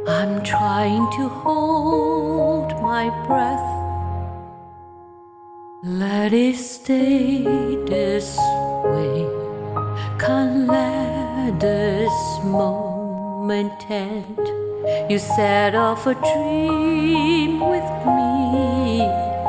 I'm trying to hold my breath. Let it stay this way. Can't let this moment end. You set off a dream with me,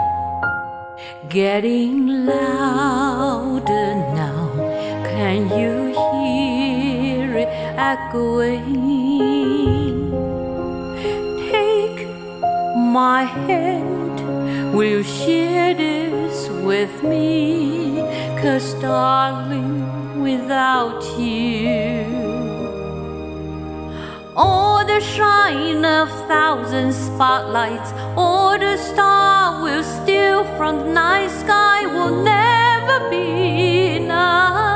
getting louder now. Can you hear it echoing? Take my hand, will you share this with me? 'Cause darling, without you, all the shine of thousand spotlights, all the stars will steal from the night sky will never be enough.